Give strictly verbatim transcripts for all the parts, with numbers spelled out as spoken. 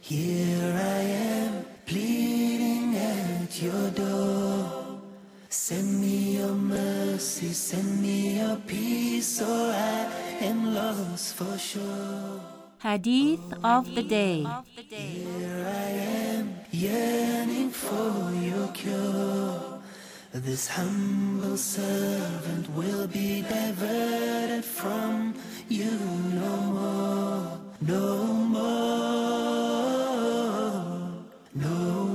Here I am, pleading at your door. Send me your mercy, send me your peace, or I am lost for sure. Hadith of the Day. Here I am, yearning for your cure. This humble servant will be diverted from you no more, no more, no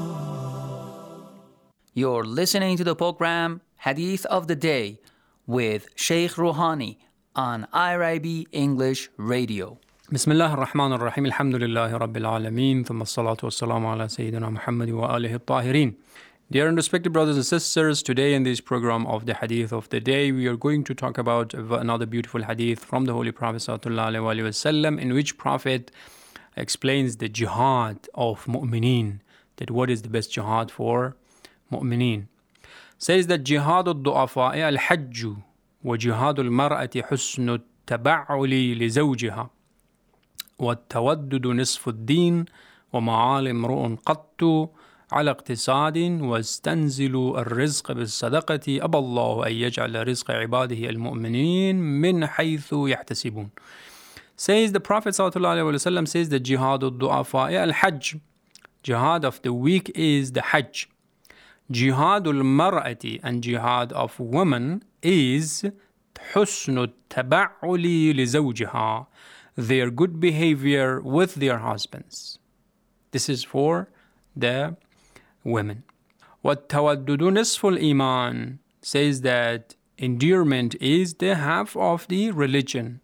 more. You're listening to the program Hadith of the Day with Sheikh Rouhani on I R I B English Radio. Bismillah ar-Rahman ar-Rahim, alhamdulillahi rabbil alameen, thumma salatu wassalamu ala Sayyidina Muhammad wa alihi at-tahirin. Dear and respected brothers and sisters, today in this program of the Hadith of the Day, we are going to talk about another beautiful Hadith from the Holy Prophet sallallahu alaihi wasallam, in which Prophet explains the jihad of mu'mineen, that what is the best jihad for mu'mineen. Says that jihad al-du'afa'i al-hajju wa jihad al-mar'ati husnu at-taba'uli li zawjiha والتودد نصف الدين ومعالي امرؤ قط على اقتصاد واستنزل الرزق بالصدقة أبى الله أن يجعل رزق عباده المؤمنين من حيث يحتسبون. Says the Prophet ﷺ says that jihad al-du'afa al-hajj, jihad of the weak is the hajj. Jihad al-mar'ati and jihad of woman is حسن التبعل لزوجها, their good behavior with their husbands. This is for the women. وَالتَّوَدُّدُ نِصْفُ الْإِيمَانِ says that endearment is the half of the religion.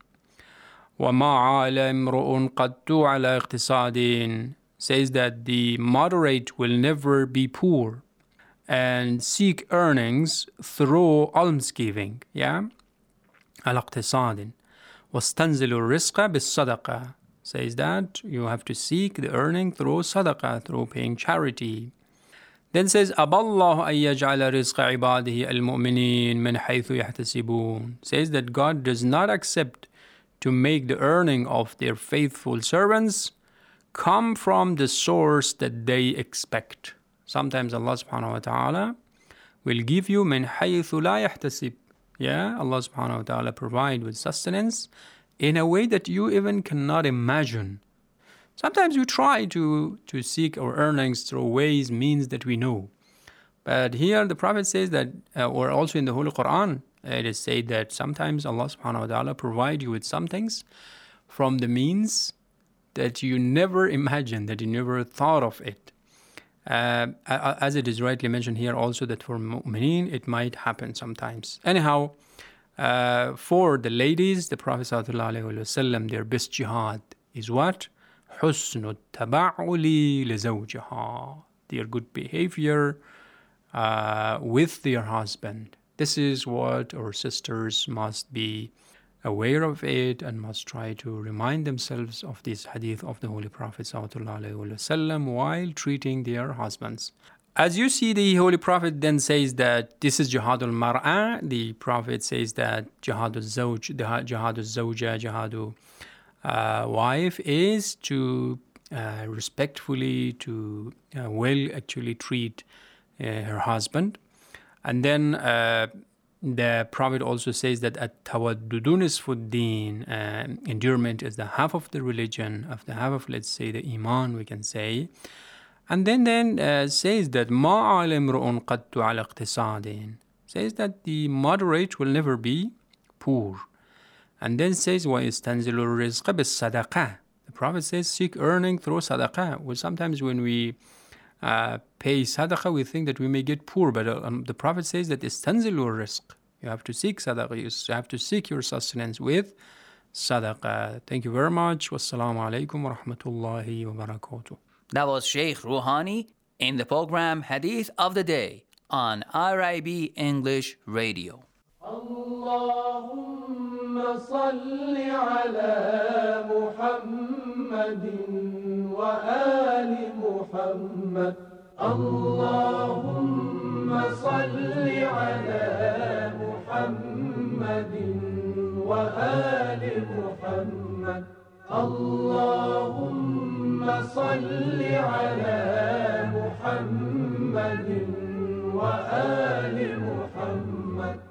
وَمَا عَالَ امْرُؤٌ قَدْتُ عَلَى اقْتِصَادٍ says that the moderate will never be poor and seek earnings through almsgiving. Yeah? على اقْتِصَادٍ وَاسْتَنْزِلُ الرِّزْقَ بِالصَّدَقَةِ says that you have to seek the earning through sadaqah, through paying charity. Then says أَبَى اللَّهُ أَن يَجْعَلَ رِزْقَ عِبَادِهِ الْمُؤْمِنِينَ مِنْ حَيْثُ يَحْتَسِبُونَ says that God does not accept to make the earning of their faithful servants come from the source that they expect. Sometimes Allah subhanahu wa ta'ala will give you مِنْ حَيْثُ لَا يَحْتَسِبُ. Yeah, Allah subhanahu wa ta'ala provide with sustenance in a way that you even cannot imagine. Sometimes we try to, to seek our earnings through ways, means that we know. But here the Prophet says that, uh, or also in the Holy Quran, it is said that sometimes Allah subhanahu wa ta'ala provide you with some things from the means that you never imagined, that you never thought of it. Uh, as it is rightly mentioned here also that for mu'mineen it might happen sometimes. Anyhow, uh, for the ladies, the Prophet ﷺ, their best jihad is what? حُسْنُ التَّبَعُّلِ لِزَوْجِهَا, their good behavior uh, with their husband. This is what our sisters must be aware of it and must try to remind themselves of this hadith of the Holy Prophet ﷺ while treating their husbands. As you see, the Holy Prophet then says that this is jihad al-mar'a. The Prophet says that jihad al-zawj, jihad al-zawja, jihad al-wife is to uh, respectfully, to uh, well actually treat uh, her husband. And then uh, the Prophet also says that at-tawaddudu nisfu ad-din, endearment is the half of the religion, of the half of, let's say, the iman, we can say. And then then uh, says that ma alimru'un qattu ala iqtisadin, says that the moderate will never be poor. And then says wa istanzilu rizqa bis sadaqah. The Prophet says seek earning through sadaqah. Well, sometimes when we Uh, pay sadaqah, we think that we may get poor, but uh, um, the Prophet says that istanzilu rizq, you have to seek sadaqah, you have to seek your sustenance with sadaqah. Thank you very much. Wassalamu alaikum wa rahmatullahi wa barakatuh. That was Sheikh Rouhani in the program Hadith of the Day on I R I B English Radio. Allahumma salli ala Muhammadin wa ali Muhammad. Allahumma salli ala Muhammadin wa ali Muhammad. Allahumma صل على محمد وآل محمد.